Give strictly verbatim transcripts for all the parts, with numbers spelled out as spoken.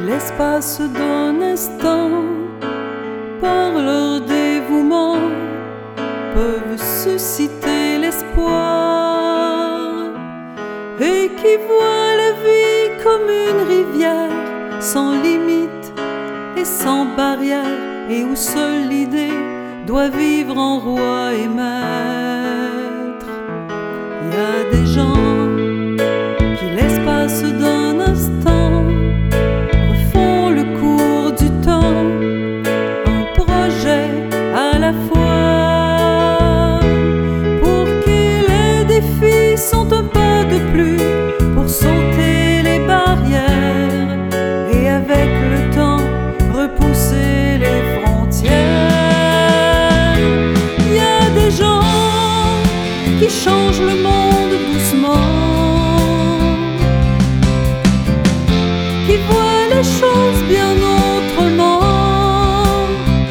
l'espace d'un instant, par leur dévouement, peuvent susciter l'espoir, et qui voient la vie comme une rivière, sans limite et sans barrière, et où seule l'idée doit vivre en roi et maître. Il y a des gens qui, l'espace d'un instant, refont le cours du temps, un projet à la fois, pour qui les défis sont un pas de plus pour sauter les barrières et avec le temps repousser les frontières. Il y a des gens qui changent le monde doucement, qui voient les choses bien autrement.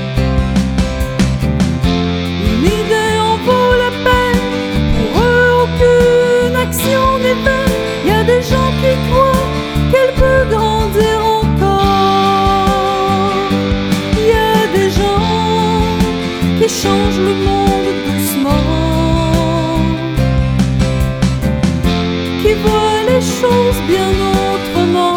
Une idée en vaut la peine, pour eux aucune action n'est vaine. Il y a des gens qui croient qu'elle peut grandir encore. Il y a des gens qui changent le monde doucement, qui voient les choses bien autrement.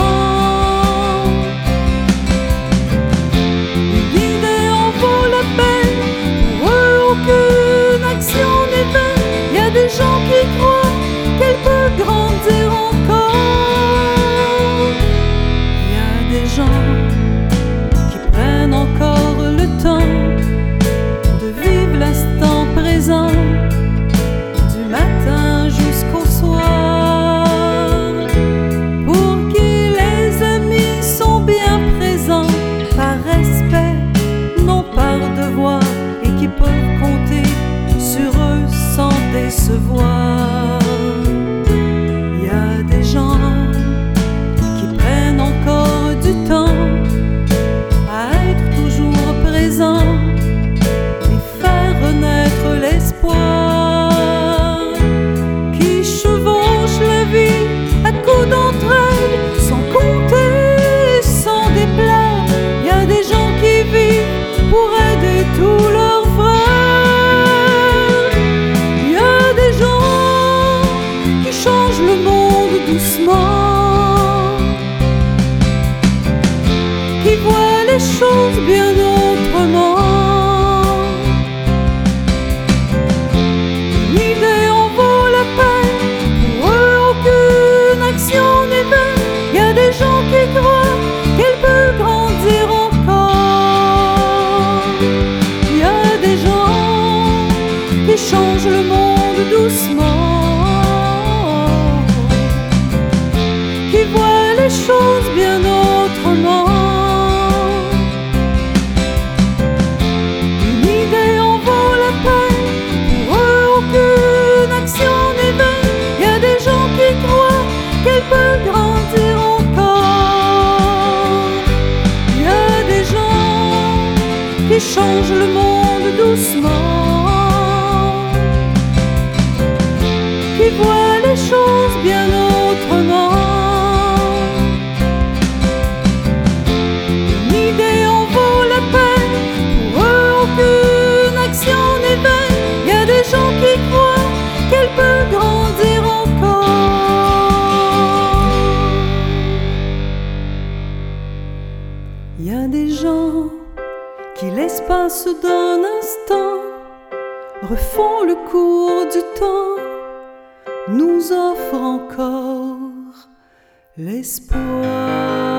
Une idée en vaut la peine, pour eux aucune action n'est vaine. Il y a des gens qui croient qu'elle peut grandir encore. Il y a des gens qui prennent encore le temps de vivre l'instant présent, du matin jusqu'au soir, pour qui les amis sont bien présents, par respect, non par devoir, et qui peuvent compter sur eux sans décevoir. Il y a des gens qui prennent encore du temps à être toujours présents et faire renaître l'espoir, qui chevauchent la vie à coups d'entraide, sans compter, sans déplaire. Il y a des gens qui vivent pour aider tous leurs frères. Il y a des gens qui changent le monde doucement, qui voient les choses bien autrement. Une idée en vaut la peine, pour eux aucune action n'est vaine. Il y a des gens qui croient qu'elle peut grandir encore. Il y a des gens qui changent le monde doucement, qui voient les choses bien autrement. Une idée en vaut la peine, pour eux aucune action n'est vaine. Il y a des gens qui croient qu'elle peut grandir encore. Il y a des gens qui changent le monde doucement, qui voient les choses bien autrement. Une idée en vaut la peine, pour eux aucune action n'est vaine. Il y a des gens qui croient qu'elle peut grandir encore. Il y a des gens qui, l'espace d'un instant, refont le cours du temps, nous offrent encore l'espoir.